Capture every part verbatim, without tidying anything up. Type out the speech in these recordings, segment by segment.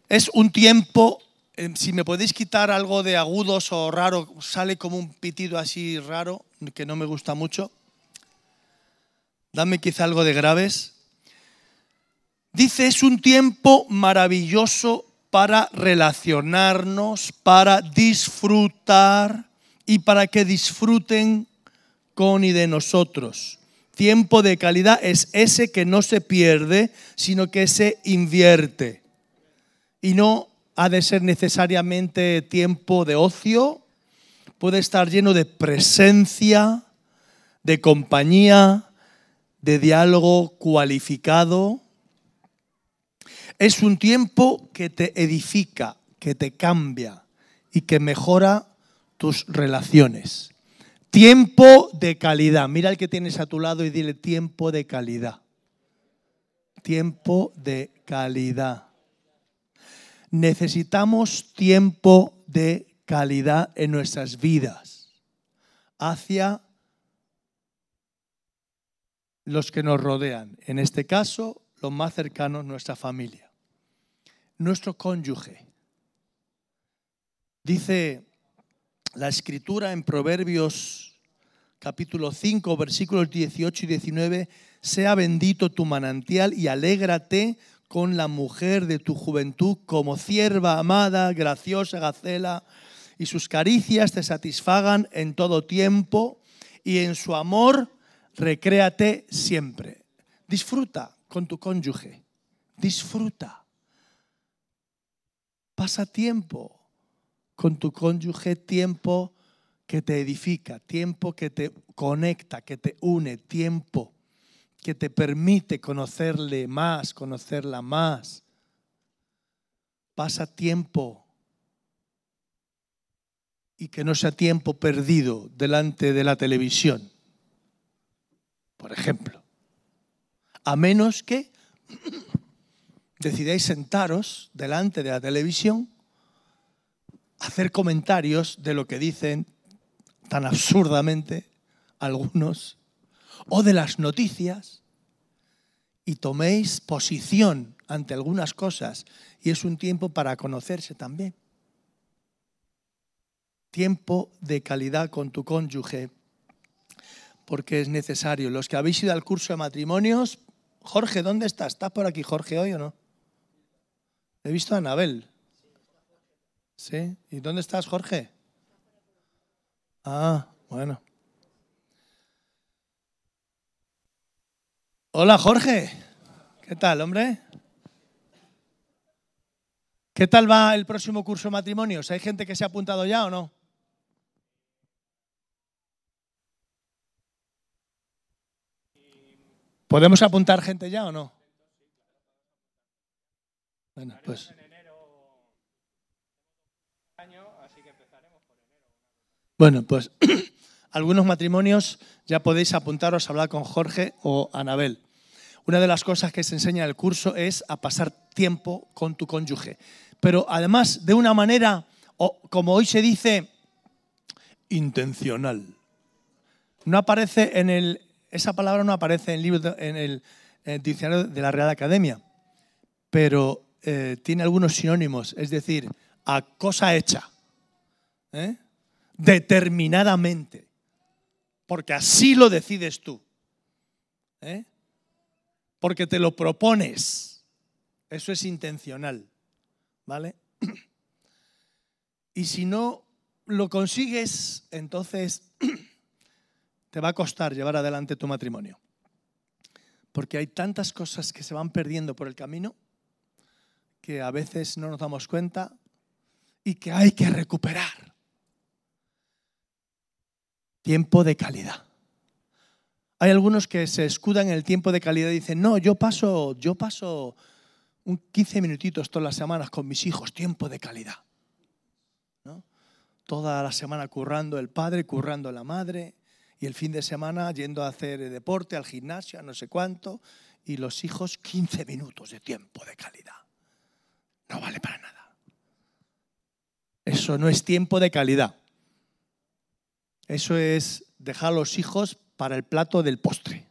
Es un tiempo, eh, si me podéis quitar algo de agudos o raro, sale como un pitido así raro, que no me gusta mucho. Dame quizá algo de graves. Dice, es un tiempo maravilloso para relacionarnos, para disfrutar y para que disfruten con y de nosotros. Tiempo de calidad es ese que no se pierde, sino que se invierte. Y no ha de ser necesariamente tiempo de ocio, puede estar lleno de presencia, de compañía, de diálogo cualificado. Es un tiempo que te edifica, que te cambia y que mejora tus relaciones. Tiempo de calidad. Mira al que tienes a tu lado y dile tiempo de calidad. Tiempo de calidad. Necesitamos tiempo de calidad en nuestras vidas hacia los que nos rodean. En este caso, los más cercanos, nuestra familia. Nuestro cónyuge. Dice la Escritura en Proverbios capítulo cinco, versículos dieciocho y diecinueve, sea bendito tu manantial y alégrate con la mujer de tu juventud como cierva amada, graciosa Gacela, y sus caricias te satisfagan en todo tiempo y en su amor recréate siempre. Disfruta con tu cónyuge, disfruta. Pasa tiempo con tu cónyuge, tiempo que te edifica, tiempo que te conecta, que te une, tiempo que te permite conocerle más, conocerla más. Pasa tiempo y que no sea tiempo perdido delante de la televisión, por ejemplo. A menos que decidáis sentaros delante de la televisión, hacer comentarios de lo que dicen tan absurdamente algunos, o de las noticias, y toméis posición ante algunas cosas, y es un tiempo para conocerse también. Tiempo de calidad con tu cónyuge, porque es necesario. Los que habéis ido al curso de matrimonios, Jorge, ¿dónde estás? ¿Estás por aquí, Jorge, hoy o no? He visto a Anabel. ¿Sí? ¿Y dónde estás, Jorge? Ah, bueno. Hola, Jorge. ¿Qué tal, hombre? ¿Qué tal va el próximo curso de matrimonios? ¿Hay gente que se ha apuntado ya o no? ¿Podemos apuntar gente ya o no? Bueno, pues. Bueno, pues algunos matrimonios ya podéis apuntaros a hablar con Jorge o Anabel. Una de las cosas que se enseña en el curso es a pasar tiempo con tu cónyuge. Pero además de una manera, o como hoy se dice, intencional. No aparece en el, esa palabra no aparece en el, libro, en el, en el diccionario de la Real Academia, pero eh, tiene algunos sinónimos, es decir, a cosa hecha, ¿eh? Determinadamente, porque así lo decides tú, ¿eh? Porque te lo propones, eso es intencional, ¿vale? Y si no lo consigues, entonces te va a costar llevar adelante tu matrimonio, porque hay tantas cosas que se van perdiendo por el camino que a veces no nos damos cuenta y que hay que recuperar. Tiempo de calidad. Hay algunos que se escudan en el tiempo de calidad y dicen, no, yo paso, yo paso un quince minutitos todas las semanas con mis hijos, tiempo de calidad, ¿no? Toda la semana currando el padre, currando la madre, y el fin de semana yendo a hacer deporte, al gimnasio, a no sé cuánto, y los hijos quince minutos de tiempo de calidad. No vale para nada. Eso no es tiempo de calidad. Eso es dejar a los hijos para el plato del postre.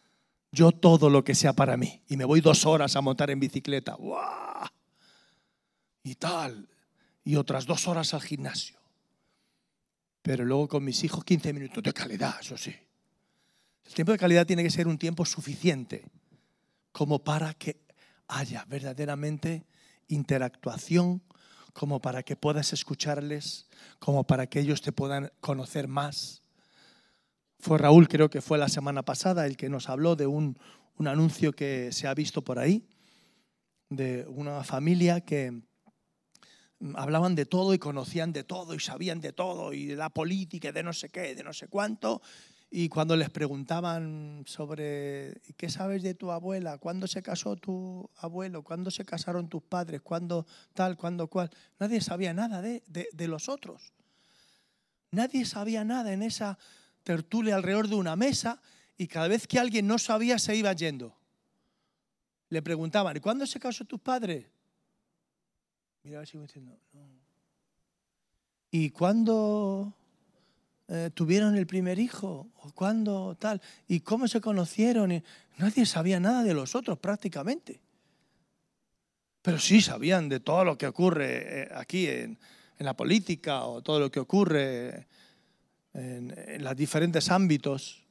Yo todo lo que sea para mí. Y me voy dos horas a montar en bicicleta. ¡Wow! y tal, y otras dos horas al gimnasio. Pero luego con mis hijos quince minutos de calidad, eso sí. El tiempo de calidad tiene que ser un tiempo suficiente como para que haya verdaderamente interactuación, como para que puedas escucharles, como para que ellos te puedan conocer más. Fue Raúl, creo que fue la semana pasada, el que nos habló de un, un anuncio que se ha visto por ahí, de una familia que hablaban de todo y conocían de todo y sabían de todo y de la política y de no sé qué, de no sé cuánto. Y cuando les preguntaban sobre ¿qué sabes de tu abuela? ¿Cuándo se casó tu abuelo? ¿Cuándo se casaron tus padres? ¿Cuándo tal? ¿Cuándo cual? Nadie sabía nada de, de, de los otros. Nadie sabía nada en esa tertulia alrededor de una mesa, y cada vez que alguien no sabía se iba yendo. Le preguntaban, ¿y cuándo se casó tus padres? Mira, sigo diciendo, no. ¿Y cuándo eh, tuvieron el primer hijo? ¿O cuándo tal? ¿Y cómo se conocieron? Y nadie sabía nada de los otros prácticamente. Pero sí sabían de todo lo que ocurre aquí en, en la política, o todo lo que ocurre en, en los diferentes ámbitos,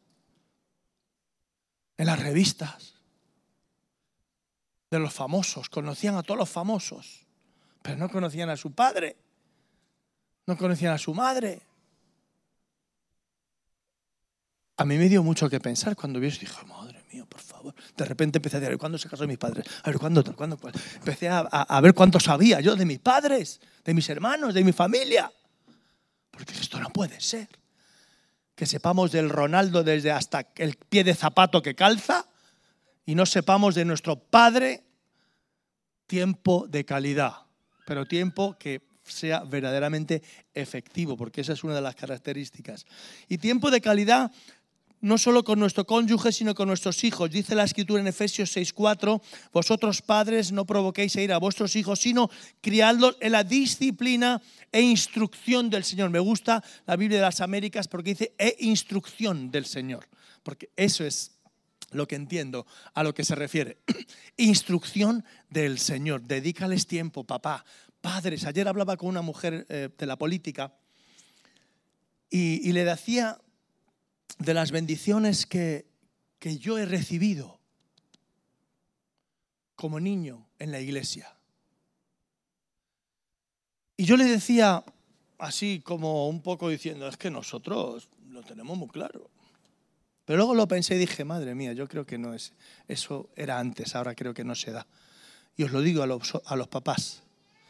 en las revistas, de los famosos. Conocían a todos los famosos, pero no conocían a su padre, no conocían a su madre. A mí me dio mucho que pensar cuando vi eso. Dije, madre mía, por favor. De repente empecé a decir, ¿cuándo se casó mis padres? A ver, ¿cuándo tal? ¿Cuándo cuál? Empecé a, a, a ver cuánto sabía yo de mis padres, de mis hermanos, de mi familia. Porque esto no puede ser. Que sepamos del Ronaldo desde hasta el pie de zapato que calza y no sepamos de nuestro padre. Tiempo de calidad, pero tiempo que sea verdaderamente efectivo, porque esa es una de las características. Y tiempo de calidad no solo con nuestro cónyuge, sino con nuestros hijos. Dice la Escritura en Efesios seis cuatro, vosotros padres no provoquéis a ira a vuestros hijos, sino criadlos en la disciplina e instrucción del Señor. Me gusta la Biblia de las Américas porque dice e instrucción del Señor, porque eso es lo que entiendo a lo que se refiere. Instrucción del Señor. Dedícales tiempo, papá. Padres, ayer hablaba con una mujer eh, de la política y, y le decía de las bendiciones que, que yo he recibido como niño en la iglesia. Y yo le decía así como un poco diciendo, es que nosotros lo tenemos muy claro. Pero luego lo pensé y dije, madre mía, yo creo que no es, eso era antes, ahora creo que no se da. Y os lo digo a los, a los papás.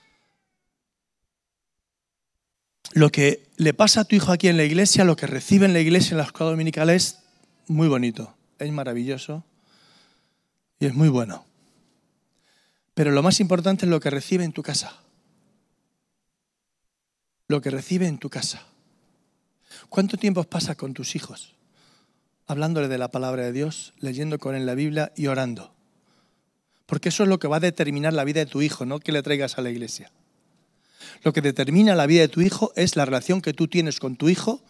Lo que le pasa a tu hijo aquí en la iglesia, lo que recibe en la iglesia en la escuela dominical es muy bonito, es maravilloso y es muy bueno. Pero lo más importante es lo que recibe en tu casa. Lo que recibe en tu casa. ¿Cuánto tiempo pasas con tus hijos? Hablándole de la palabra de Dios, leyendo con él la Biblia y orando. Porque eso es lo que va a determinar la vida de tu hijo, no que le traigas a la iglesia. Lo que determina la vida de tu hijo es la relación que tú tienes con tu hijo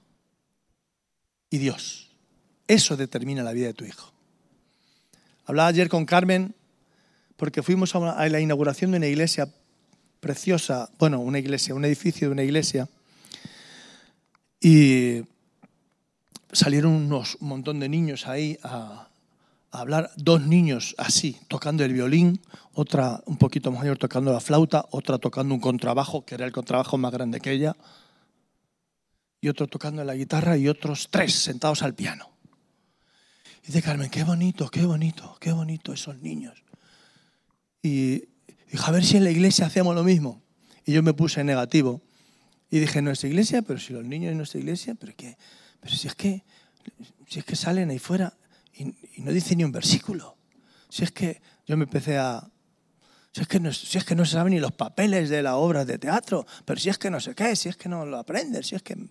y Dios. Eso determina la vida de tu hijo. Hablaba ayer con Carmen porque fuimos a, una, a la inauguración de una iglesia preciosa, bueno, una iglesia, un edificio de una iglesia, y salieron unos, un montón de niños ahí a, a hablar, dos niños así, tocando el violín, otra un poquito mayor tocando la flauta, otra tocando un contrabajo, que era el contrabajo más grande que ella, y otro tocando la guitarra, y otros tres sentados al piano. Y dice Carmen, qué bonito, qué bonito, qué bonito esos niños. Y dijo, a ver si en la iglesia hacemos lo mismo. Y yo me puse negativo. Y dije, ¿en nuestra iglesia? Pero si los niños en nuestra iglesia, ¿pero qué? Pero si es que, si es que salen ahí fuera y, y no dicen ni un versículo. Si es que yo me empecé a... Si es, que no, si es que no se saben ni los papeles de las obras de teatro, pero si es que no sé qué, si es que no lo aprenden, si es que...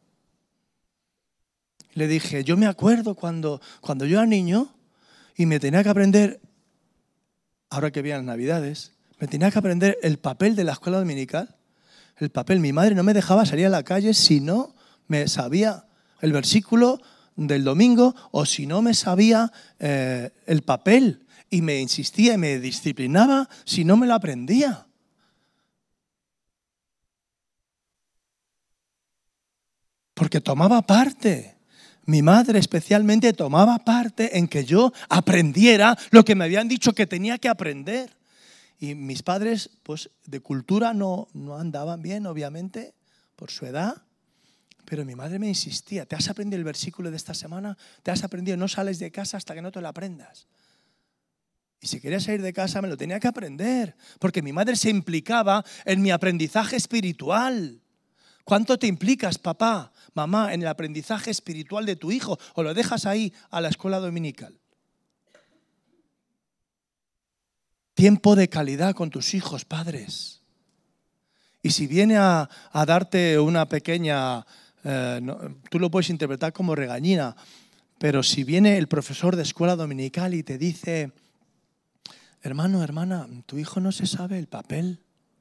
Le dije, yo me acuerdo cuando, cuando yo era niño y me tenía que aprender, ahora que vienen las Navidades, me tenía que aprender el papel de la escuela dominical. El papel, mi madre no me dejaba salir a la calle si no me sabía el versículo del domingo o si no me sabía eh, el papel y me insistía y me disciplinaba si no me lo aprendía. porque tomaba parte. Mi madre especialmente tomaba parte en que yo aprendiera lo que me habían dicho que tenía que aprender. Y mis padres, pues de cultura no, no andaban bien, obviamente, por su edad. Pero mi madre me insistía, ¿te has aprendido el versículo de esta semana? ¿Te has aprendido? No sales de casa hasta que no te lo aprendas. Y si quería salir de casa me lo tenía que aprender, porque mi madre se implicaba en mi aprendizaje espiritual. ¿Cuánto te implicas, papá, mamá, en el aprendizaje espiritual de tu hijo? ¿O lo dejas ahí a la escuela dominical? Tiempo de calidad con tus hijos, padres. Y si viene a, a darte una pequeña... Eh, no, tú lo puedes interpretar como regañina, pero si viene el profesor de escuela dominical y te dice, hermano, hermana, tu hijo no se sabe el papel,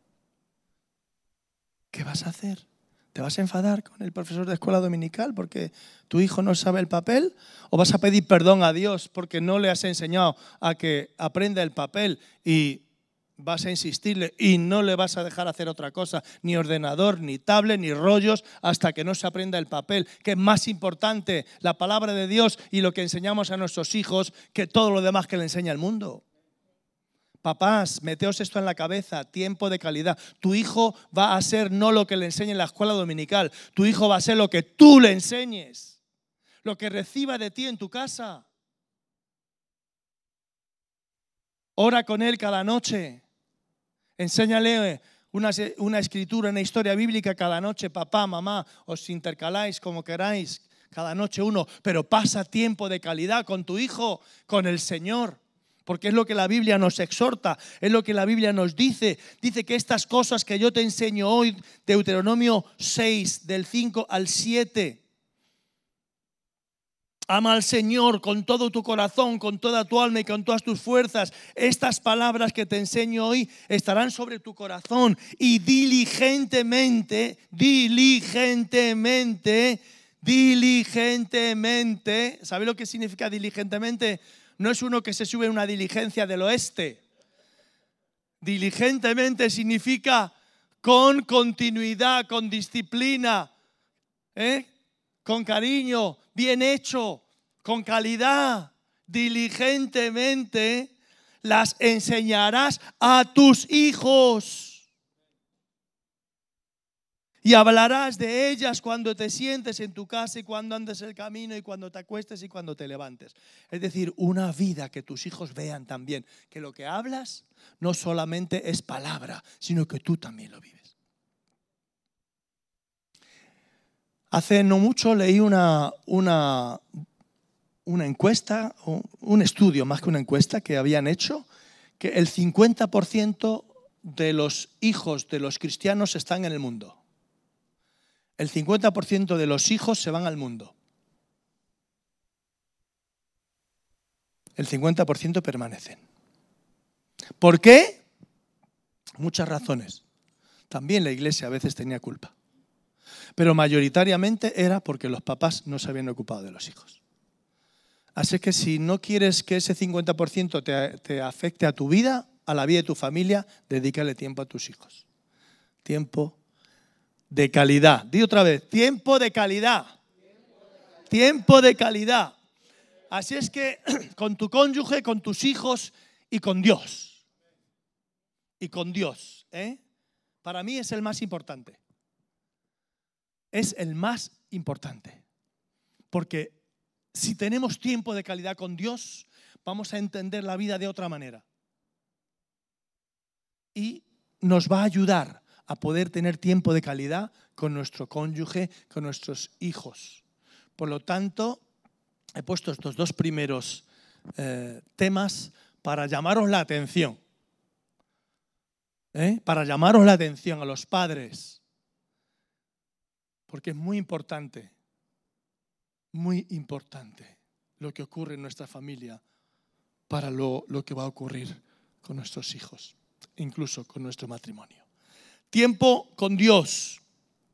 ¿qué vas a hacer? ¿Te vas a enfadar con el profesor de escuela dominical porque tu hijo no sabe el papel? ¿O vas a pedir perdón a Dios porque no le has enseñado a que aprenda el papel y vas a insistirle y no le vas a dejar hacer otra cosa, ni ordenador, ni tablet, ni rollos, hasta que no se aprenda el papel? Que es más importante la palabra de Dios y lo que enseñamos a nuestros hijos que todo lo demás que le enseña el mundo. Papás, meteos esto en la cabeza, tiempo de calidad. Tu hijo va a ser no lo que le enseñe en la escuela dominical, tu hijo va a ser lo que tú le enseñes, lo que reciba de ti en tu casa. Ora con él cada noche. Enséñale una, una escritura, una historia bíblica cada noche. Papá, mamá, os intercaláis como queráis, cada noche uno. Pero pasa tiempo de calidad con tu hijo, con el Señor. Porque es lo que la Biblia nos exhorta, es lo que la Biblia nos dice. Dice que estas cosas que yo te enseño hoy, Deuteronomio seis, del cinco al siete. Ama al Señor con todo tu corazón, con toda tu alma y con todas tus fuerzas. Estas palabras que te enseño hoy estarán sobre tu corazón y diligentemente, diligentemente, diligentemente. ¿Sabe lo que significa diligentemente? No es uno que se sube en una diligencia del oeste. Diligentemente significa con continuidad, con disciplina, ¿eh? Con cariño, bien hecho, con calidad. Diligentemente las enseñarás a tus hijos. Y hablarás de ellas cuando te sientes en tu casa y cuando andes el camino y cuando te acuestes y cuando te levantes. Es decir, una vida que tus hijos vean también, que lo que hablas no solamente es palabra, sino que tú también lo vives. Hace no mucho leí una, una, una encuesta, un estudio más que una encuesta que habían hecho, que el cincuenta por ciento de los hijos de los cristianos están en el mundo. El cincuenta por ciento de los hijos se van al mundo. El cincuenta por ciento permanecen. ¿Por qué? Muchas razones. También la iglesia a veces tenía culpa. Pero mayoritariamente era porque los papás no se habían ocupado de los hijos. Así que si no quieres que ese cincuenta por ciento te, te afecte a tu vida, a la vida de tu familia, dedícale tiempo a tus hijos. Tiempo de calidad. Di otra vez, tiempo de calidad. Tiempo de calidad. Así es que con tu cónyuge, con tus hijos y con Dios. Y con Dios. ¿eh? Para mí es el más importante. Es el más importante. Porque si tenemos tiempo de calidad con Dios, vamos a entender la vida de otra manera. Y nos va a ayudar a poder tener tiempo de calidad con nuestro cónyuge, con nuestros hijos. Por lo tanto, he puesto estos dos primeros eh, temas para llamaros la atención. ¿Eh? Para llamaros la atención a los padres. Porque es muy importante, muy importante lo que ocurre en nuestra familia para lo, lo que va a ocurrir con nuestros hijos, incluso con nuestro matrimonio. Tiempo con Dios.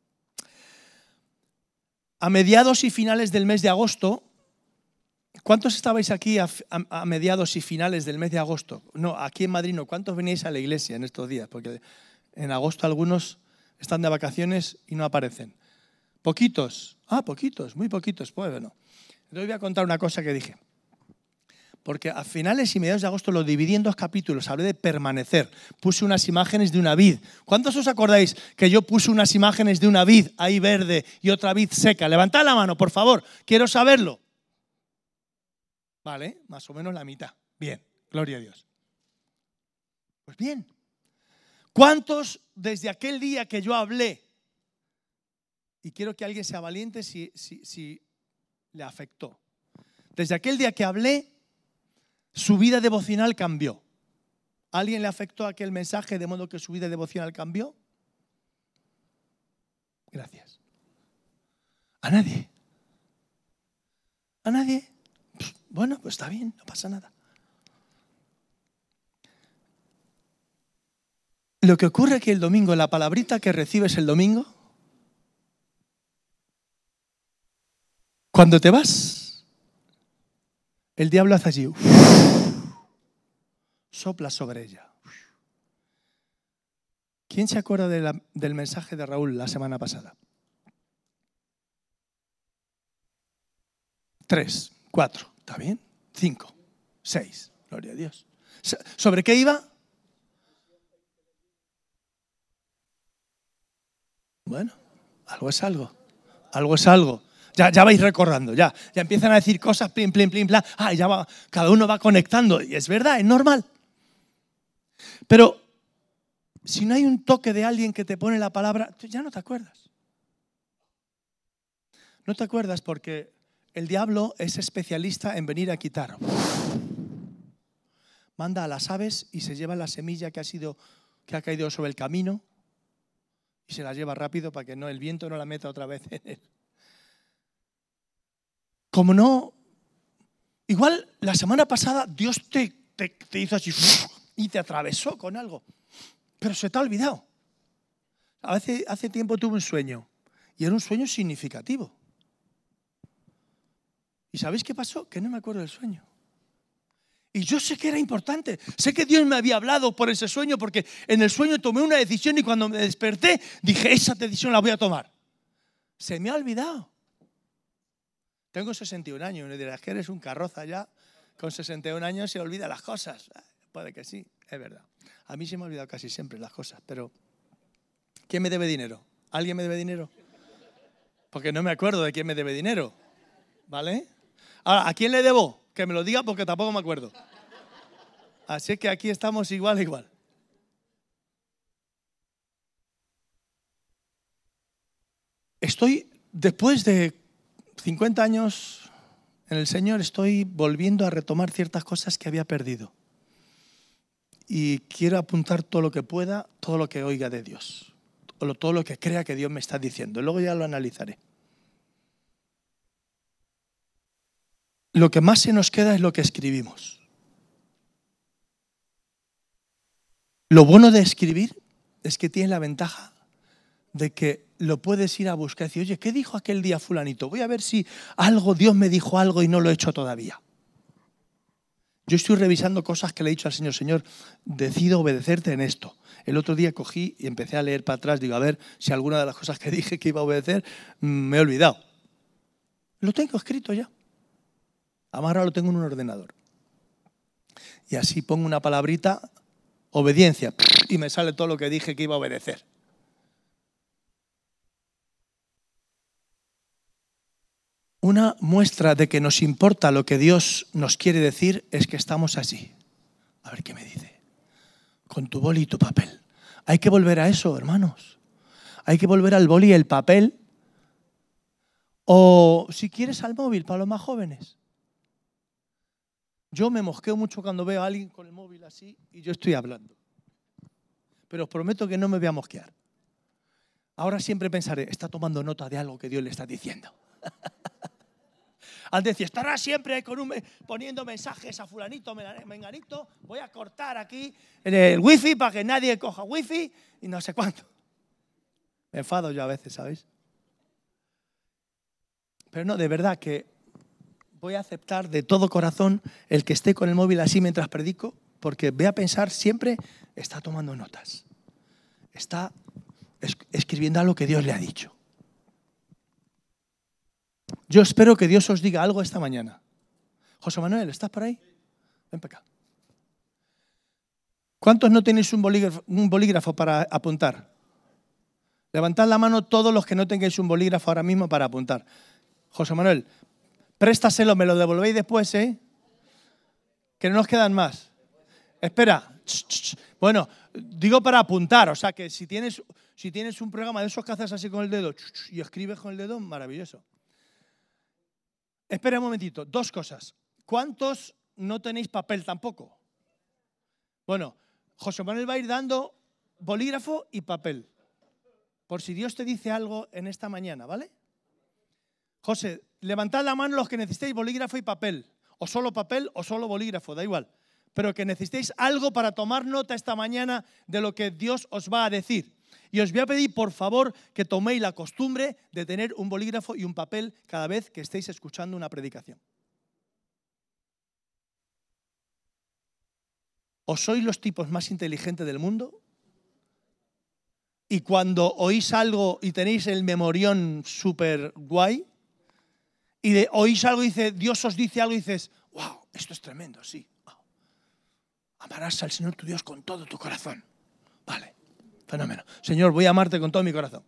A mediados y finales del mes de agosto, ¿cuántos estabais aquí a, a, a mediados y finales del mes de agosto? No, aquí en Madrid no. ¿Cuántos veníais a la iglesia en estos días? Porque en agosto algunos están de vacaciones y no aparecen. Poquitos. Ah, poquitos, muy poquitos. Pues bueno. Les voy a contar una cosa que dije. Porque a finales y mediados de agosto lo dividí en dos capítulos. Hablé de permanecer. Puse unas imágenes de una vid. ¿Cuántos os acordáis que yo puse unas imágenes de una vid ahí verde y otra vid seca? Levantad la mano, por favor. Quiero saberlo. Vale, más o menos la mitad. Bien, gloria a Dios. Pues bien. ¿Cuántos desde aquel día que yo hablé? Y quiero que alguien sea valiente si, si, si le afectó. Desde aquel día que hablé, su vida devocional cambió. ¿A alguien le afectó aquel mensaje de modo que su vida devocional cambió? Gracias. ¿A nadie? ¿A nadie? Bueno, pues está bien, no pasa nada. Lo que ocurre es que el domingo, la palabrita que recibes el domingo, cuando te vas, el diablo hace así, uf, sopla sobre ella. ¿Quién se acuerda de la, del mensaje de Raúl la semana pasada? Tres, cuatro, ¿está bien? Cinco, seis, gloria a Dios. ¿Sobre qué iba? Bueno, algo es algo, algo es algo. Ya, ya vais recordando, ya, ya empiezan a decir cosas, plin, plin, plin, plin. Ah, ya va, cada uno va conectando. Y es verdad, es normal. Pero si no hay un toque de alguien que te pone la palabra, tú ya no te acuerdas. No te acuerdas porque el diablo es especialista en venir a quitar. Manda a las aves y se lleva la semilla que ha sido, que ha caído sobre el camino y se la lleva rápido para que no, el viento no la meta otra vez en él. Como no, igual la semana pasada Dios te, te, te hizo así y te atravesó con algo, pero se te ha olvidado. Hace, hace tiempo tuve un sueño y era un sueño significativo. ¿Y sabéis qué pasó? Que no me acuerdo del sueño. Y yo sé que era importante, sé que Dios me había hablado por ese sueño porque en el sueño tomé una decisión y cuando me desperté dije, esa decisión la voy a tomar. Se me ha olvidado. Tengo sesenta y un años, me dirás que eres un carroza ya, con sesenta y un años se olvida las cosas. Puede que sí, es verdad. A mí se me ha olvidado casi siempre las cosas, pero ¿quién me debe dinero? ¿Alguien me debe dinero? Porque no me acuerdo de quién me debe dinero, ¿vale? Ahora, ¿a quién le debo? Que me lo diga porque tampoco me acuerdo. Así que aquí estamos igual, igual. Estoy, después de cincuenta años en el Señor, estoy volviendo a retomar ciertas cosas que había perdido. Y quiero apuntar todo lo que pueda, todo lo que oiga de Dios. Todo lo que crea que Dios me está diciendo. Luego ya lo analizaré. Lo que más se nos queda es lo que escribimos. Lo bueno de escribir es que tiene la ventaja de que lo puedes ir a buscar y decir, oye, ¿qué dijo aquel día fulanito? Voy a ver si algo, Dios me dijo algo y no lo he hecho todavía. Yo estoy revisando cosas que le he dicho al Señor, Señor, decido obedecerte en esto. El otro día cogí y empecé a leer para atrás, digo, a ver si alguna de las cosas que dije que iba a obedecer me he olvidado. Lo tengo escrito ya. Ahora lo tengo en un ordenador. Y así pongo una palabrita, obediencia, y me sale todo lo que dije que iba a obedecer. Una muestra de que nos importa lo que Dios nos quiere decir es que estamos así. A ver qué me dice. Con tu boli y tu papel. Hay que volver a eso, hermanos. Hay que volver al boli y el papel. O si quieres al móvil, para los más jóvenes. Yo me mosqueo mucho cuando veo a alguien con el móvil así y yo estoy hablando. Pero os prometo que no me voy a mosquear. Ahora siempre pensaré, está tomando nota de algo que Dios le está diciendo. Al decir, estará siempre con un, poniendo mensajes a fulanito, menganito, voy a cortar aquí en el wifi para que nadie coja wifi y no sé cuánto. Me enfado yo a veces, ¿sabéis? Pero no, de verdad que voy a aceptar de todo corazón el que esté con el móvil así mientras predico, porque voy a pensar siempre, está tomando notas, está escribiendo algo que Dios le ha dicho. Yo espero que Dios os diga algo esta mañana. José Manuel, ¿estás por ahí? Ven para acá. ¿Cuántos no tenéis un bolígrafo, un bolígrafo para apuntar? Levantad la mano todos los que no tengáis un bolígrafo ahora mismo para apuntar. José Manuel, préstaselo, me lo devolvéis después, ¿eh? Que no nos quedan más. Espera. Bueno, digo para apuntar, o sea que si tienes, si tienes un programa de esos que haces así con el dedo y escribes con el dedo, maravilloso. Espera un momentito, dos cosas. ¿Cuántos no tenéis papel tampoco? Bueno, José Manuel va a ir dando bolígrafo y papel, por si Dios te dice algo en esta mañana, ¿vale? José, levantad la mano los que necesitéis bolígrafo y papel, o solo papel o solo bolígrafo, da igual, pero que necesitéis algo para tomar nota esta mañana de lo que Dios os va a decir. Y os voy a pedir, por favor, que toméis la costumbre de tener un bolígrafo y un papel cada vez que estéis escuchando una predicación. ¿O sois los tipos más inteligentes del mundo? Y cuando oís algo y tenéis el memorión súper guay, y de, oís algo y dice, Dios os dice algo y dices, wow, esto es tremendo, sí. Wow. Amarás al Señor tu Dios con todo tu corazón. Vale, fenómeno. Señor, voy a amarte con todo mi corazón.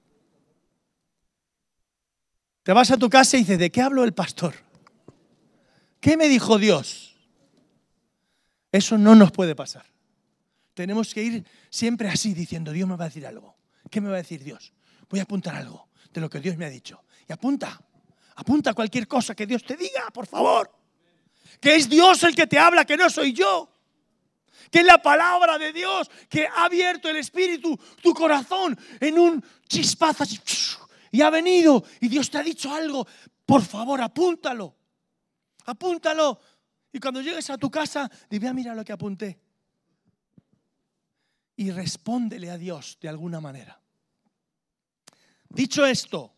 Te vas a tu casa y dices, ¿de qué habló el pastor? ¿Qué me dijo Dios? Eso no nos puede pasar. Tenemos que ir siempre así, diciendo, Dios me va a decir algo. ¿Qué me va a decir Dios? Voy a apuntar algo de lo que Dios me ha dicho. Y apunta, apunta cualquier cosa que Dios te diga, por favor. Que es Dios el que te habla, que no soy yo. Que es la palabra de Dios que ha abierto el espíritu, tu corazón, en un chispazo así, y ha venido y Dios te ha dicho algo. Por favor, apúntalo. Apúntalo. Y cuando llegues a tu casa, dime, ah, mira lo que apunté. Y respóndele a Dios de alguna manera. Dicho esto,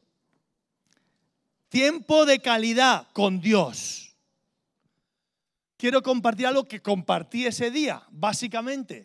tiempo de calidad con Dios. Quiero compartir algo que compartí ese día, básicamente.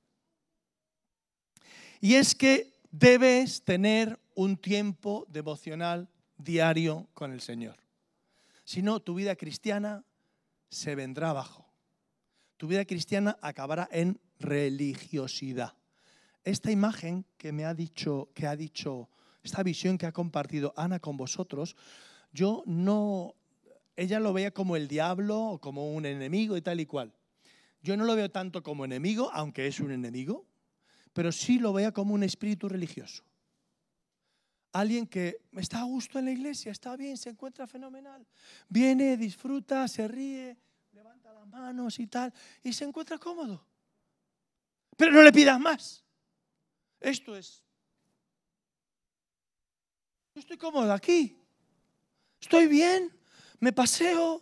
Y es que debes tener un tiempo devocional diario con el Señor. Si no, tu vida cristiana se vendrá abajo. Tu vida cristiana acabará en religiosidad. Esta imagen que me ha dicho, que ha dicho, esta visión que ha compartido Ana con vosotros, yo no, ella lo veía como el diablo o como un enemigo y tal y cual. Yo no lo veo tanto como enemigo, aunque es un enemigo, pero sí lo veo como un espíritu religioso. Alguien que está a gusto en la iglesia, está bien, se encuentra fenomenal. Viene, disfruta, se ríe, levanta las manos y tal, y se encuentra cómodo. Pero no le pidas más. Esto es. Yo estoy cómodo aquí. Estoy bien, me paseo,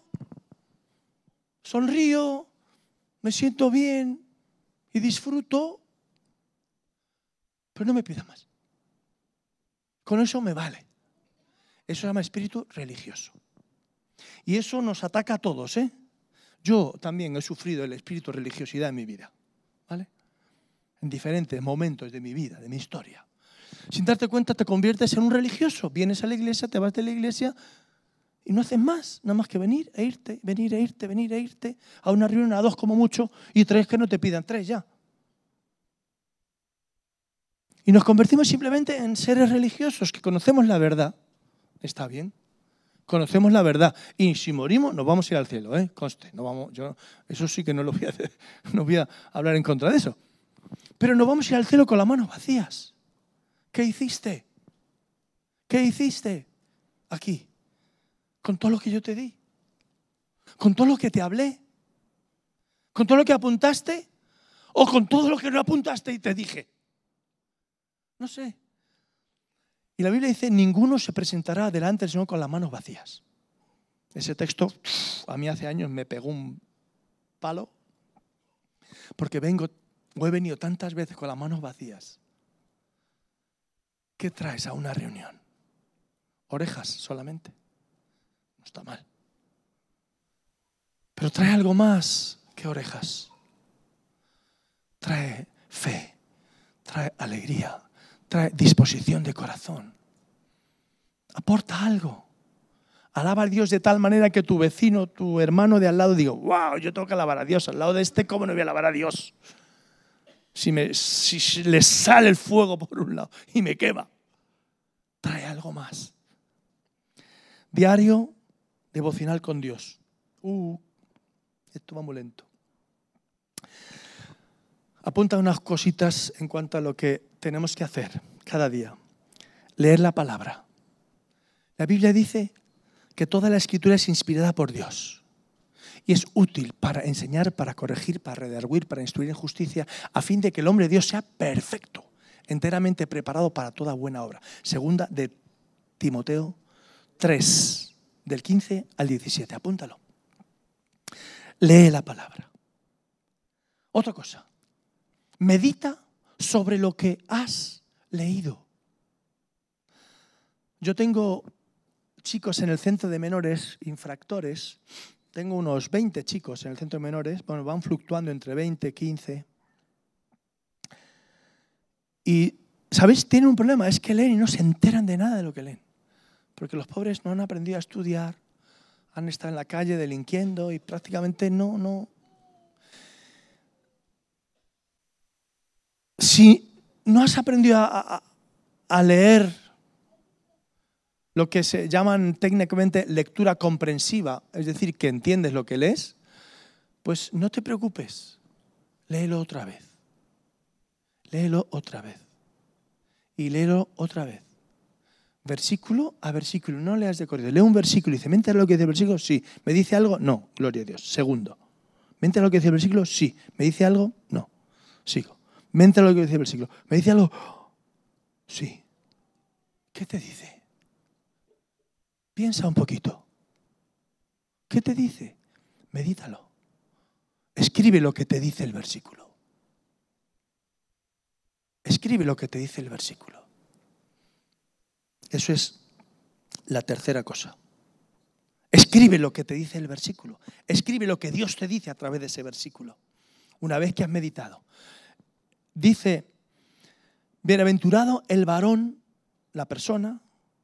sonrío, me siento bien y disfruto, pero no me pidas más. Con eso me vale. Eso se llama espíritu religioso. Y eso nos ataca a todos, ¿eh? Yo también he sufrido el espíritu de religiosidad en mi vida, ¿vale? En diferentes momentos de mi vida, de mi historia. Sin darte cuenta te conviertes en un religioso. Vienes a la iglesia, te vas de la iglesia y no haces más, nada más que venir e irte, venir e irte, venir e irte a una reunión, a dos como mucho, y tres que no te pidan, tres ya. Y nos convertimos simplemente en seres religiosos que conocemos la verdad. Está bien. Conocemos la verdad. Y si morimos, nos vamos a ir al cielo, ¿eh? Conste. No vamos, yo, eso sí que no lo voy a hacer, no voy a hablar en contra de eso. Pero nos vamos a ir al cielo con las manos vacías. ¿Qué hiciste? ¿Qué hiciste aquí? Con todo lo que yo te di. Con todo lo que te hablé. Con todo lo que apuntaste. O con todo lo que no apuntaste y te dije. No sé. Y la Biblia dice, ninguno se presentará delante del Señor con las manos vacías. Ese texto a mí hace años me pegó un palo porque vengo, o he venido tantas veces con las manos vacías. ¿Qué traes a una reunión? Orejas solamente. No está mal. Pero trae algo más que orejas. Trae fe, trae alegría. Trae disposición de corazón. Aporta algo. Alaba a Dios de tal manera que tu vecino, tu hermano de al lado diga, wow, yo tengo que alabar a Dios. Al lado de este, ¿cómo no voy a alabar a Dios? Si, me, si, si le sale el fuego por un lado y me quema. Trae algo más. Diario devocional con Dios. Uh, esto va muy lento. Apunta unas cositas en cuanto a lo que tenemos que hacer cada día. Leer la palabra. La Biblia dice que toda la Escritura es inspirada por Dios y es útil para enseñar, para corregir, para redarguir, para instruir en justicia, a fin de que el hombre de Dios sea perfecto, enteramente preparado para toda buena obra. Segunda de Timoteo tres, del quince al diecisiete. Apúntalo. Lee la palabra. Otra cosa. Medita sobre lo que has leído. Yo tengo chicos en el centro de menores infractores. Tengo unos veinte chicos en el centro de menores. Bueno, van fluctuando entre veinte, quince. Y, ¿sabéis? Tienen un problema. Es que leen y no se enteran de nada de lo que leen. Porque los pobres no han aprendido a estudiar. Han estado en la calle delinquiendo y prácticamente no, no. Si no has aprendido a, a, a leer lo que se llaman técnicamente lectura comprensiva, es decir, que entiendes lo que lees, pues no te preocupes, léelo otra vez, léelo otra vez y léelo otra vez. Versículo a versículo, no leas de corrido. Lee un versículo y dice, ¿me enteras lo que dice el versículo? Sí. ¿Me dice algo? No. Gloria a Dios. Segundo. ¿Me enteras lo que dice el versículo? Sí. ¿Me dice algo? No. Sigo. ¿Me enteras lo que dice el versículo? ¿Me dice algo? Sí. ¿Qué te dice? Piensa un poquito. ¿Qué te dice? Medítalo. Escribe lo que te dice el versículo. Escribe lo que te dice el versículo. Eso es la tercera cosa. Escribe lo que te dice el versículo. Escribe lo que Dios te dice a través de ese versículo. Una vez que has meditado. Dice, bienaventurado el varón, la persona,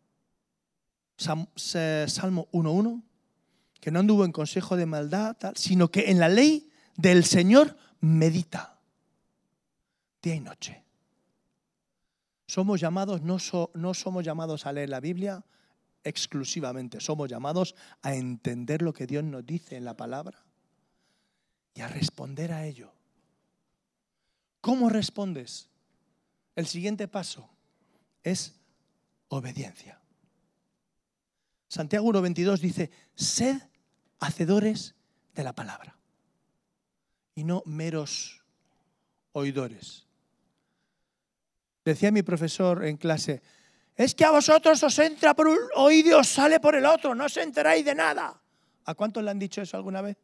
Salmo uno uno, que no anduvo en consejo de maldad, tal, sino que en la ley del Señor medita día y noche. Somos llamados, no, so, no somos llamados a leer la Biblia exclusivamente, somos llamados a entender lo que Dios nos dice en la palabra y a responder a ello. ¿Cómo respondes? El siguiente paso es obediencia. Santiago uno veintidós dice, sed hacedores de la palabra y no meros oidores. Decía mi profesor en clase, es que a vosotros os entra por un oído y os sale por el otro, no os enteráis de nada. ¿A cuántos le han dicho eso alguna vez?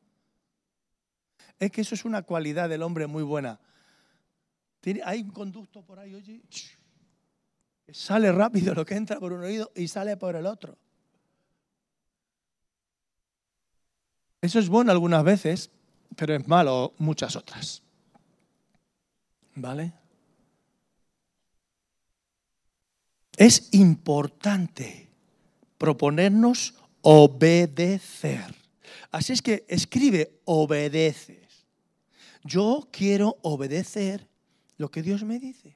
Es que eso es una cualidad del hombre muy buena. Tiene, hay un conducto por ahí, oye, sale rápido lo que entra por un oído y sale por el otro. Eso es bueno algunas veces, pero es malo muchas otras. ¿Vale? Es importante proponernos obedecer. Así es que escribe, obedeces. Yo quiero obedecer lo que Dios me dice.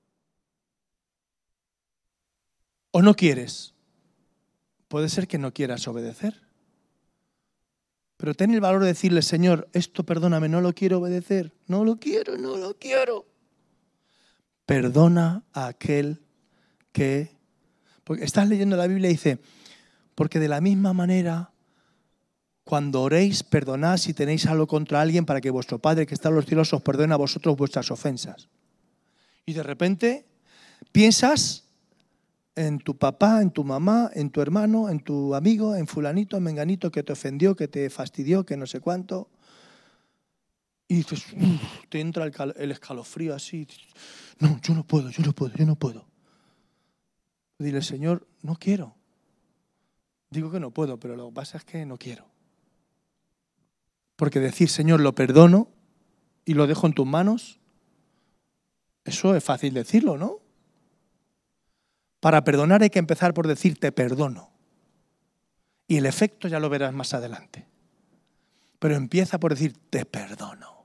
¿O no quieres? Puede ser que no quieras obedecer. Pero ten el valor de decirle, Señor, esto perdóname, no lo quiero obedecer. No lo quiero, no lo quiero. Perdona a aquel que... Porque estás leyendo la Biblia y dice, porque de la misma manera, cuando oréis, perdonad si tenéis algo contra alguien para que vuestro Padre que está en los cielos os perdone a vosotros vuestras ofensas. Y de repente piensas en tu papá, en tu mamá, en tu hermano, en tu amigo, en fulanito, en menganito que te ofendió, que te fastidió, que no sé cuánto. Y dices, uff, te entra el, cal- el escalofrío así. No, yo no puedo, yo no puedo, yo no puedo. Dile, Señor, no quiero. Digo que no puedo, pero lo que pasa es que no quiero. Porque decir, Señor, lo perdono y lo dejo en tus manos, eso es fácil decirlo, ¿no? Para perdonar hay que empezar por decir, te perdono. y el efecto ya lo verás más adelante. Pero empieza por decir, te perdono.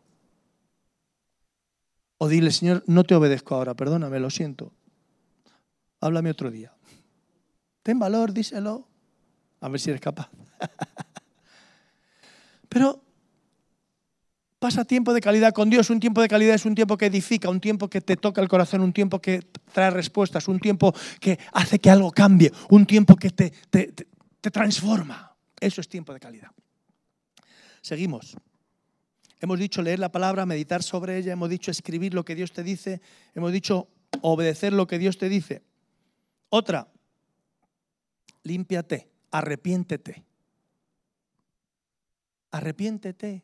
O dile, Señor, no te obedezco ahora, perdóname, lo siento. Háblame otro día. Ten valor, díselo. A ver si eres capaz. Pero pasa tiempo de calidad con Dios. Un tiempo de calidad es un tiempo que edifica, un tiempo que te toca el corazón, un tiempo que trae respuestas, un tiempo que hace que algo cambie, un tiempo que te, te, te, te transforma. Eso es tiempo de calidad. Seguimos. Hemos dicho leer la palabra, meditar sobre ella, hemos dicho escribir lo que Dios te dice, hemos dicho obedecer lo que Dios te dice. Otra, límpiate, arrepiéntete. Arrepiéntete.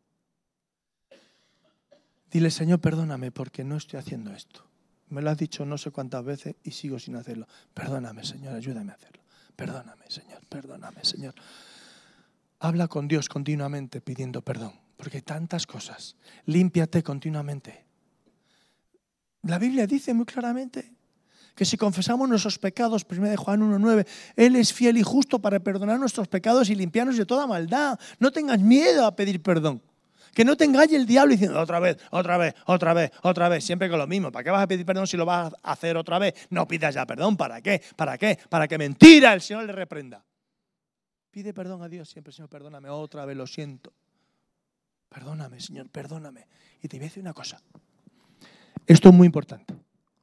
Dile, Señor, perdóname porque no estoy haciendo esto. Me lo has dicho no sé cuántas veces y sigo sin hacerlo. Perdóname, Señor, ayúdame a hacerlo. Perdóname, Señor, perdóname, Señor. Habla con Dios continuamente pidiendo perdón, porque hay tantas cosas. Límpiate continuamente. La Biblia dice muy claramente que si confesamos nuestros pecados, primera de Juan uno nueve, Él es fiel y justo para perdonar nuestros pecados y limpiarnos de toda maldad. No tengas miedo a pedir perdón. Que no te engañe el diablo diciendo otra vez, otra vez, otra vez, otra vez, siempre con lo mismo. ¿Para qué vas a pedir perdón si lo vas a hacer otra vez? No pidas ya perdón. ¿Para qué? ¿Para qué? Para que mentira el Señor le reprenda. Pide perdón a Dios siempre, Señor, perdóname otra vez, lo siento. Perdóname, Señor, perdóname. Y te voy a decir una cosa. Esto es muy importante.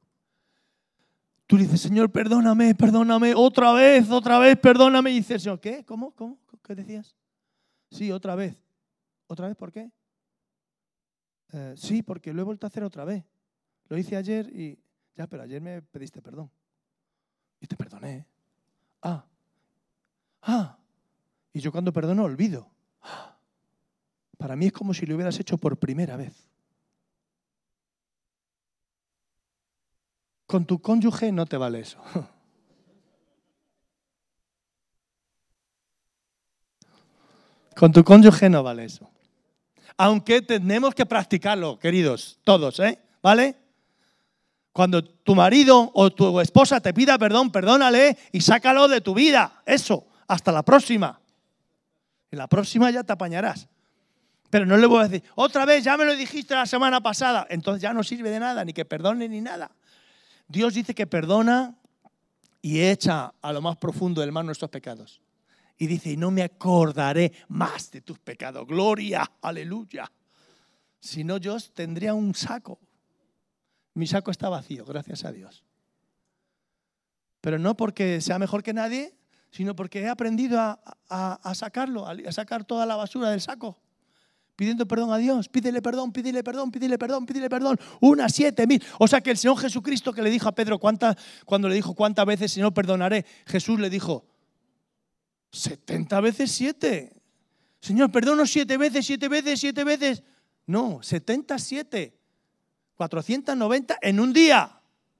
Tú dices, Señor, perdóname, perdóname, otra vez, otra vez, perdóname. Y dices, Señor, ¿qué? ¿Cómo? ¿Cómo? ¿Qué decías? Sí, otra vez. ¿Otra vez por qué? Eh, sí, porque lo he vuelto a hacer otra vez. Lo hice ayer y... Ya, pero ayer me pediste perdón. Y te perdoné. Ah. Ah. Y yo cuando perdono olvido. Ah. Para mí es como si lo hubieras hecho por primera vez. Con tu cónyuge no te vale eso. Con tu cónyuge no vale eso. Aunque tenemos que practicarlo, queridos, todos, ¿eh? ¿Vale? Cuando tu marido o tu esposa te pida perdón, perdónale y sácalo de tu vida. Eso, hasta la próxima. En la próxima ya te apañarás. Pero no le voy a decir, otra vez, ya me lo dijiste la semana pasada. Entonces ya no sirve de nada, ni que perdone ni nada. Dios dice que perdona y echa a lo más profundo del mar nuestros pecados. Y dice, y no me acordaré más de tus pecados. Gloria, aleluya. Si no, yo tendría un saco. Mi saco está vacío, gracias a Dios. Pero no porque sea mejor que nadie, sino porque he aprendido a, a, a sacarlo, a sacar toda la basura del saco. Pidiendo perdón a Dios. Pídele perdón, pídele perdón, pídele perdón, pídele perdón. Una, siete mil. O sea que el Señor Jesucristo que le dijo a Pedro, ¿cuántas, cuando le dijo cuántas veces, Señor, perdonaré? Jesús le dijo, setenta veces siete. Señor, perdono siete veces, siete veces, siete veces. No, setenta, siete. cuatrocientos noventa en un día.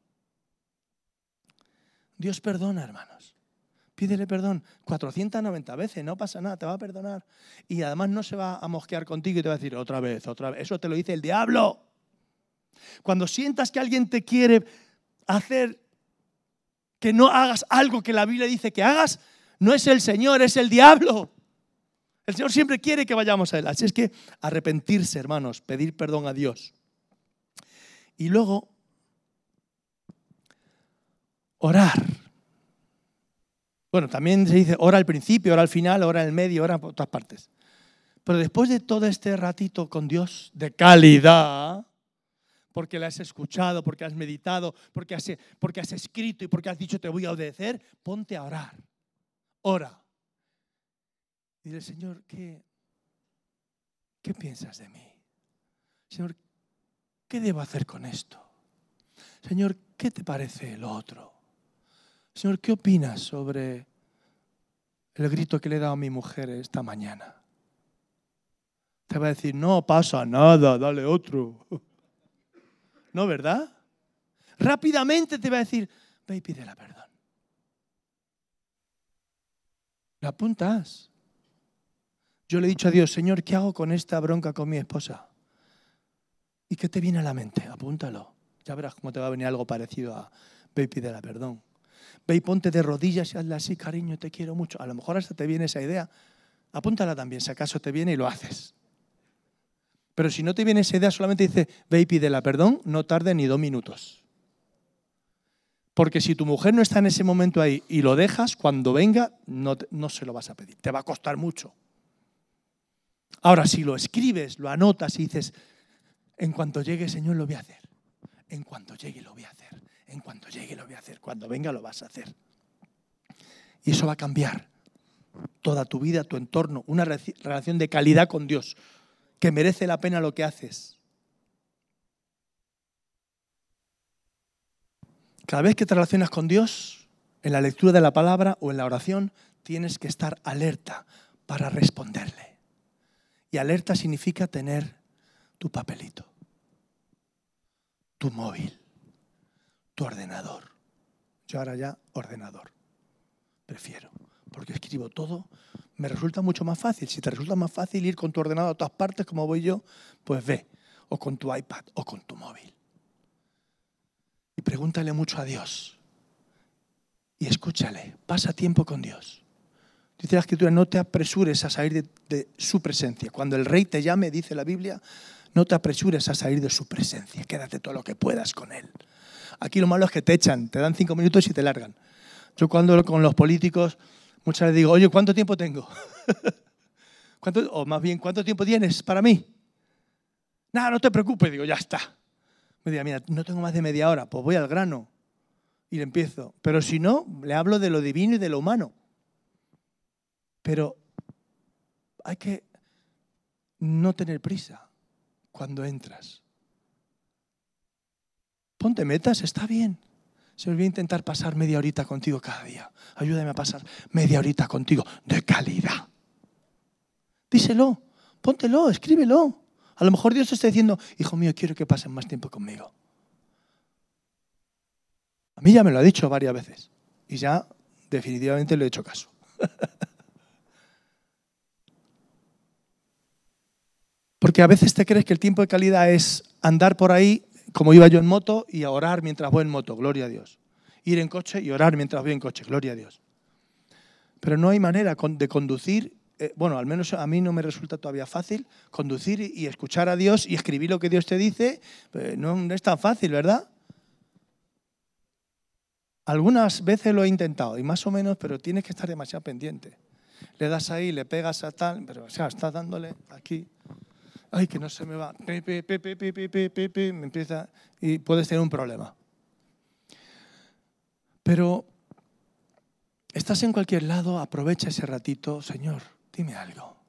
Dios perdona, hermanos. Pídele perdón cuatrocientos noventa veces, no pasa nada, te va a perdonar. Y además no se va a mosquear contigo y te va a decir otra vez, otra vez. Eso te lo dice el diablo. Cuando sientas que alguien te quiere hacer que no hagas algo que la Biblia dice que hagas, no es el Señor, es el diablo. El Señor siempre quiere que vayamos a Él. Así es que arrepentirse, hermanos, pedir perdón a Dios. Y luego, orar. Bueno, también se dice ora al principio, ora al final, ora en el medio, ora por todas partes. Pero después de todo este ratito con Dios de calidad, porque le has escuchado, porque has meditado, porque has, porque has escrito y porque has dicho te voy a obedecer, ponte a orar. Ora. Dile, Señor, ¿qué, ¿qué piensas de mí? Señor, ¿qué debo hacer con esto? Señor, ¿qué te parece lo otro? Señor, ¿qué opinas sobre el grito que le he dado a mi mujer esta mañana? Te va a decir, no pasa nada, dale otro. ¿No, verdad? Rápidamente te va a decir, ve y pídele perdón. ¿La apuntas? Yo le he dicho a Dios, Señor, ¿qué hago con esta bronca con mi esposa? ¿Y qué te viene a la mente? Apúntalo. Ya verás cómo te va a venir algo parecido a ve y pídele perdón. Ve y ponte de rodillas y hazle así, cariño, te quiero mucho. A lo mejor hasta te viene esa idea. Apúntala también, si acaso te viene y lo haces. Pero si no te viene esa idea, solamente dice, ve y pídela perdón, no tarde ni dos minutos. Porque si tu mujer no está en ese momento ahí y lo dejas, cuando venga, no, te, no se lo vas a pedir. Te va a costar mucho. Ahora, si lo escribes, lo anotas y dices, en cuanto llegue, Señor, lo voy a hacer. En cuanto llegue, lo voy a hacer. En cuanto llegue, lo voy a hacer. Cuando venga, lo vas a hacer. Y eso va a cambiar toda tu vida, tu entorno. Una relación de calidad con Dios, que merece la pena lo que haces. Cada vez que te relacionas con Dios, en la lectura de la palabra o en la oración, tienes que estar alerta para responderle. Y alerta significa tener tu papelito, tu móvil, tu ordenador. Yo ahora ya ordenador. Prefiero, porque escribo todo. Me resulta mucho más fácil. Si te resulta más fácil ir con tu ordenador a todas partes, como voy yo, pues ve. O con tu iPad o con tu móvil. Y pregúntale mucho a Dios. Y escúchale. Pasa tiempo con Dios. Dice la Escritura, no te apresures a salir de, de su presencia. Cuando el rey te llame, dice la Biblia, no te apresures a salir de su presencia. Quédate todo lo que puedas con él. Aquí lo malo es que te echan, te dan cinco minutos y te largan. Yo cuando hablo con los políticos, muchas veces digo, oye, ¿cuánto tiempo tengo? ¿Cuánto, o más bien, ¿cuánto tiempo tienes para mí? Nada, no te preocupes. Digo, ya está. Me diga, mira, no tengo más de media hora, pues voy al grano y le empiezo. Pero si no, le hablo de lo divino y de lo humano. Pero hay que no tener prisa cuando entras. Ponte metas, está bien. Se me voy a intentar pasar media horita contigo cada día. Ayúdame a pasar media horita contigo de calidad. Díselo, póntelo, escríbelo. A lo mejor Dios te está diciendo, hijo mío, quiero que pasen más tiempo conmigo. A mí ya me lo ha dicho varias veces y ya definitivamente le he hecho caso. Porque a veces te crees que el tiempo de calidad es andar por ahí, como iba yo en moto, y a orar mientras voy en moto, gloria a Dios. Ir en coche y orar mientras voy en coche, gloria a Dios. Pero no hay manera de conducir, eh, bueno, al menos a mí no me resulta todavía fácil, conducir y escuchar a Dios y escribir lo que Dios te dice, eh, no, no es tan fácil, ¿verdad? Algunas veces lo he intentado, y más o menos, pero tienes que estar demasiado pendiente. Le das ahí, le pegas a tal, pero o sea, estás dándole aquí. Ay, que no se me va. Pe, pe, pe, pe, pe, pe, pe, pe, me empieza y puedes tener un problema. Pero estás en cualquier lado, aprovecha ese ratito. Señor, dime algo.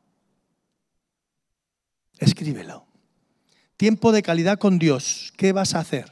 Escríbelo. Tiempo de calidad con Dios. ¿Qué vas a hacer?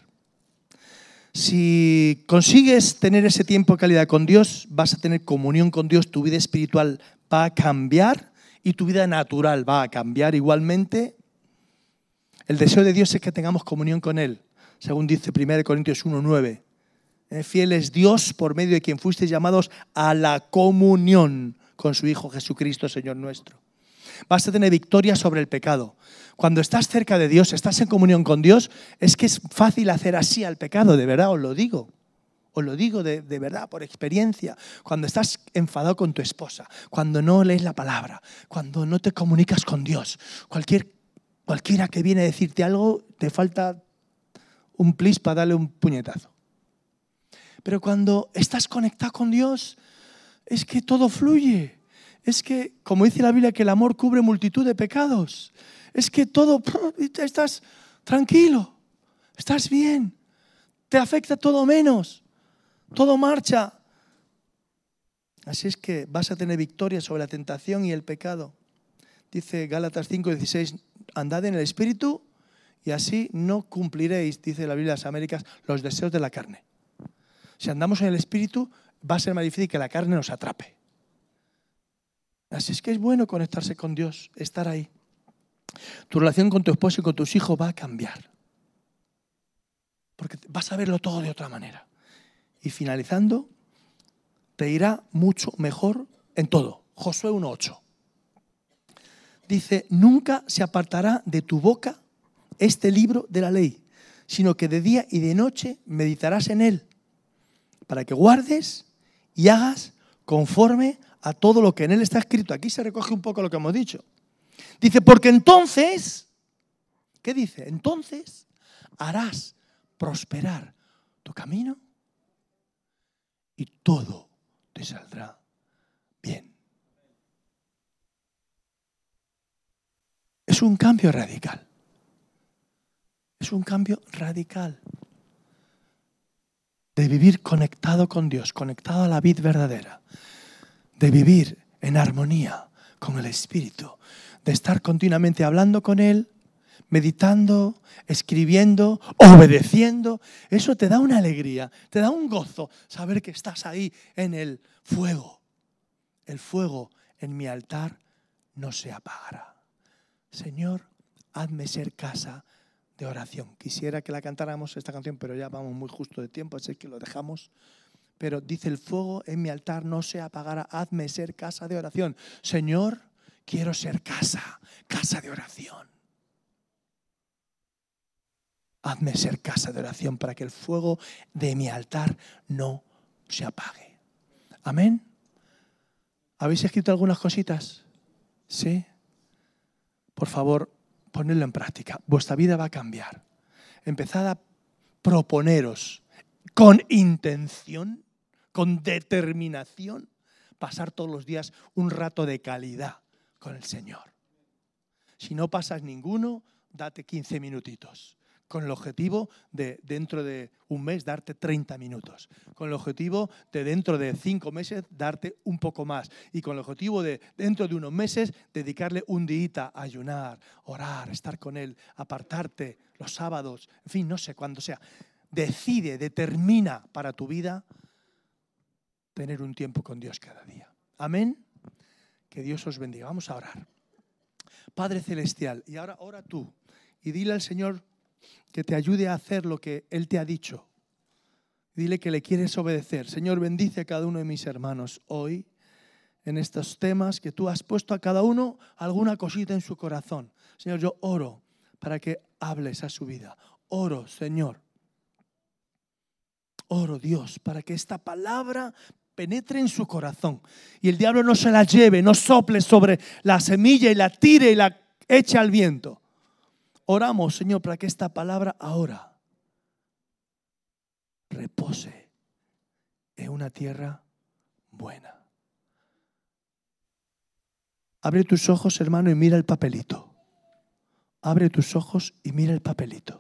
Si consigues tener ese tiempo de calidad con Dios, vas a tener comunión con Dios, tu vida espiritual va a cambiar y tu vida natural va a cambiar igualmente. El deseo de Dios es que tengamos comunión con Él, según dice primera Corintios uno nueve. Fiel es Dios por medio de quien fuisteis llamados a la comunión con su Hijo Jesucristo, Señor nuestro. Vas a tener victoria sobre el pecado. Cuando estás cerca de Dios, estás en comunión con Dios, es que es fácil hacer así al pecado, de verdad, os lo digo. Os lo digo de, de verdad, por experiencia. Cuando estás enfadado con tu esposa, cuando no lees la palabra, cuando no te comunicas con Dios, cualquier, cualquiera que viene a decirte algo, te falta un plis para darle un puñetazo. Pero cuando estás conectado con Dios, es que todo fluye. Es que, como dice la Biblia, que el amor cubre multitud de pecados. Es que todo, estás tranquilo, estás bien, te afecta todo menos, todo marcha. Así es que vas a tener victoria sobre la tentación y el pecado. Dice Gálatas cinco dieciséis, andad en el Espíritu y así no cumpliréis, dice la Biblia de las Américas, los deseos de la carne. Si andamos en el Espíritu, va a ser más difícil que la carne nos atrape. Así es que es bueno conectarse con Dios, estar ahí. Tu relación con tu esposo y con tus hijos va a cambiar. Porque vas a verlo todo de otra manera. Y finalizando, te irá mucho mejor en todo. Josué uno ocho. Dice, nunca se apartará de tu boca este libro de la ley, sino que de día y de noche meditarás en él, para que guardes y hagas conforme a todo lo que en él está escrito. Aquí se recoge un poco lo que hemos dicho. Dice, porque entonces, ¿qué dice? Entonces harás prosperar tu camino y todo te saldrá bien. Es un cambio radical. Es un cambio radical de vivir conectado con Dios, conectado a la vid verdadera, de vivir en armonía con el Espíritu, de estar continuamente hablando con Él, meditando, escribiendo, obedeciendo. Eso te da una alegría, te da un gozo saber que estás ahí en el fuego. El fuego en mi altar no se apagará. Señor, hazme ser casa de oración. Quisiera que la cantáramos esta canción, pero ya vamos muy justo de tiempo, así que lo dejamos. Pero dice, el fuego en mi altar no se apagará, hazme ser casa de oración. Señor, quiero ser casa, casa de oración. Hazme ser casa de oración para que el fuego de mi altar no se apague. Amén. ¿Habéis escrito algunas cositas? ¿Sí? Por favor, ponedlo en práctica. Vuestra vida va a cambiar. Empezad a proponeros con intención, con determinación, pasar todos los días un rato de calidad con el Señor. Si no pasas ninguno, date quince minutitos. Con el objetivo de dentro de un mes darte treinta minutos. Con el objetivo de dentro de cinco meses darte un poco más. Y con el objetivo de dentro de unos meses dedicarle un día a ayunar, orar, estar con Él, apartarte los sábados, en fin, no sé cuándo sea. Decide, determina para tu vida tener un tiempo con Dios cada día. Amén. Que Dios os bendiga. Vamos a orar. Padre Celestial, y ahora ora tú y dile al Señor que te ayude a hacer lo que Él te ha dicho. Dile que le quieres obedecer. Señor, bendice a cada uno de mis hermanos hoy en estos temas que tú has puesto a cada uno alguna cosita en su corazón. Señor, yo oro para que hables a su vida. Oro, Señor. Oro, Dios, para que esta palabra penetre en su corazón y el diablo no se la lleve, no sople sobre la semilla y la tire y la eche al viento. Oramos, Señor, para que esta palabra ahora repose en una tierra buena. Abre tus ojos, hermano, y mira el papelito. Abre tus ojos y mira el papelito.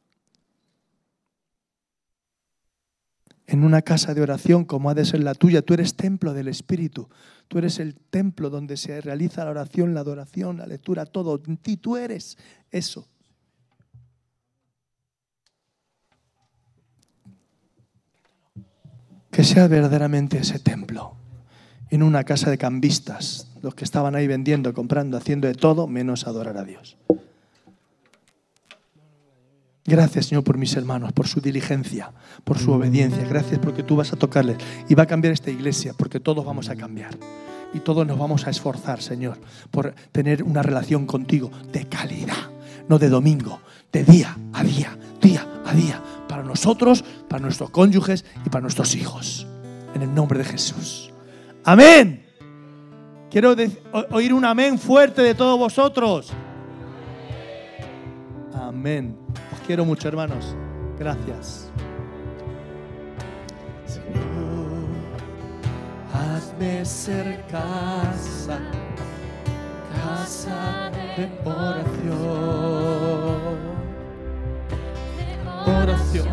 En una casa de oración como ha de ser la tuya, tú eres templo del Espíritu. Tú eres el templo donde se realiza la oración, la adoración, la lectura, todo. En ti tú eres eso. Que sea verdaderamente ese templo. En una casa de cambistas, los que estaban ahí vendiendo, comprando, haciendo de todo, menos adorar a Dios. Gracias, Señor, por mis hermanos, por su diligencia, por su obediencia. Gracias porque tú vas a tocarles y va a cambiar esta iglesia, porque todos vamos a cambiar. Y todos nos vamos a esforzar, Señor, por tener una relación contigo de calidad, no de domingo, de día a día, día a día, para nosotros, para nuestros cónyuges y para nuestros hijos. En el nombre de Jesús. ¡Amén! Quiero oír un amén fuerte de todos vosotros. Amén. Os quiero mucho, hermanos. Gracias. Señor, hazme ser casa, casa de oración. Oración.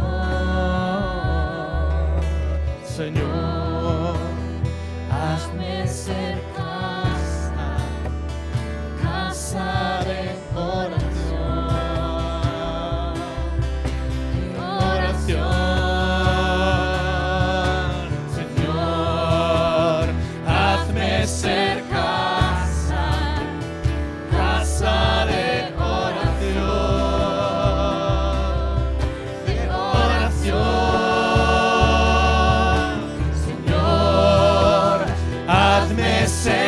Señor, hazme ser casa, casa de oración. Señor, hazme ser casa, casa de oración, de oración. Señor, hazme ser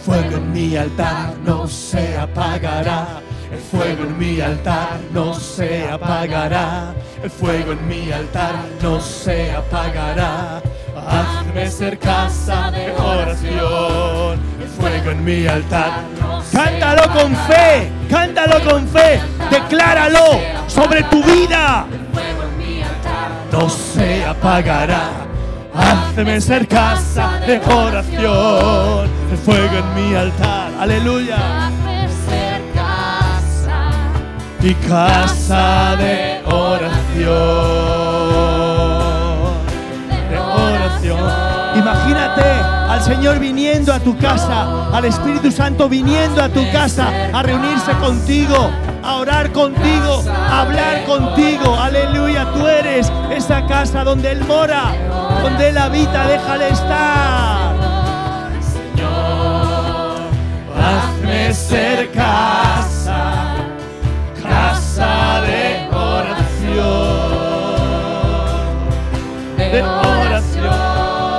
fuego en mi altar no se apagará. El fuego en mi altar no se apagará. El fuego en mi altar no se apagará. Hazme ser casa de oración. El fuego en mi altar. Cántalo con fe, cántalo con fe. Decláralo sobre tu vida. No se apagará. Hazme ser casa de oración. El fuego en mi altar. Aleluya. Hazme ser casa Y casa de oración. De oración. Imagínate al Señor viniendo a tu casa, al Espíritu Santo viniendo a tu casa a reunirse contigo, a orar contigo, a hablar contigo. Aleluya, tú eres esa casa donde Él mora, donde Él habita. Déjale estar. Señor, hazme ser casa, casa de oración, de oración.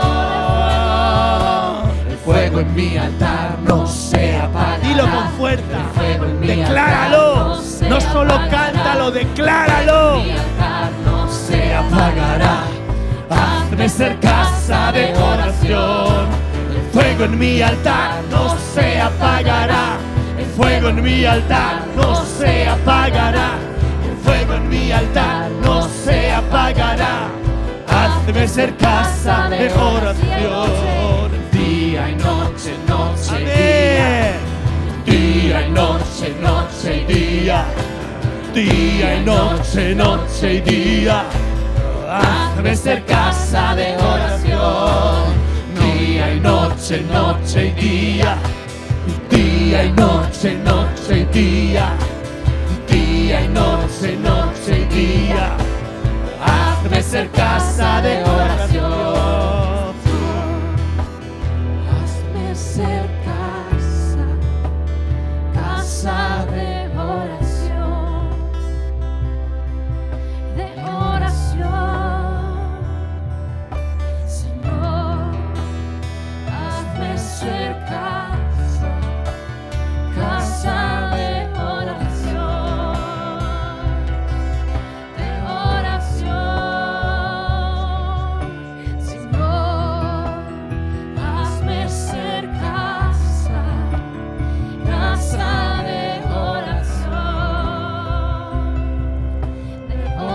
El fuego en mi altar no se apaga. Dilo con fuerza, decláralo, no solo cántalo, decláralo. No se apagará. Hazme ser casa de oración. El fuego en mi altar no se apagará. El fuego en mi altar no se apagará. El fuego en mi altar no se apagará. Hazme ser casa de oración. Día y noche, noche y día. Día y noche, noche y día. Día y noche, noche y día. Hazme ser casa de oración. Día y noche, noche y día. Día y noche, noche y día. Día y noche, noche y día. Hazme ser casa de oración. Hazme ser casa, casa de oración, de oración. Señor, hazme ser casa, casa de oración, de oración. Señor, hazme ser casa, casa de oración, de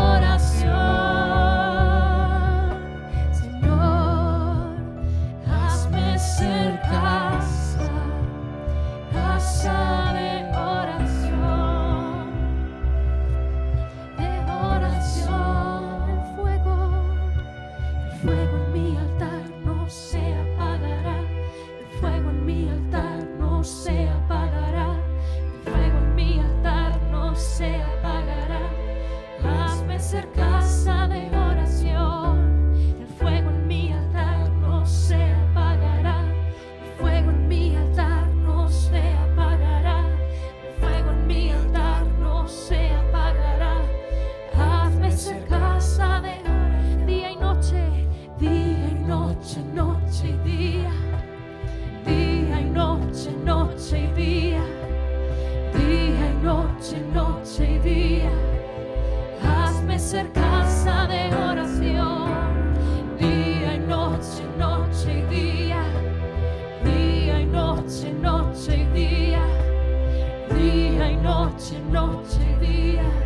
oración. Señor, hazme ser casa, casa de oración, de oración. El fuego, el fuego en mi altar no se apagará. El fuego en mi altar no se apagará. El fuego en mi altar no se apagará. Hazme ser casa de oración. El fuego en mi altar no se apagará. El fuego en mi altar no se apagará. El fuego en mi altar no se apagará. Hazme ser casa de oración. Día y noche, día y noche, noche y día. Día y noche, noche y día. Día y noche, noche y día. Hazme ser casa de oración. Día y noche, noche y día. Día y noche, noche y día. Día y noche, noche y día.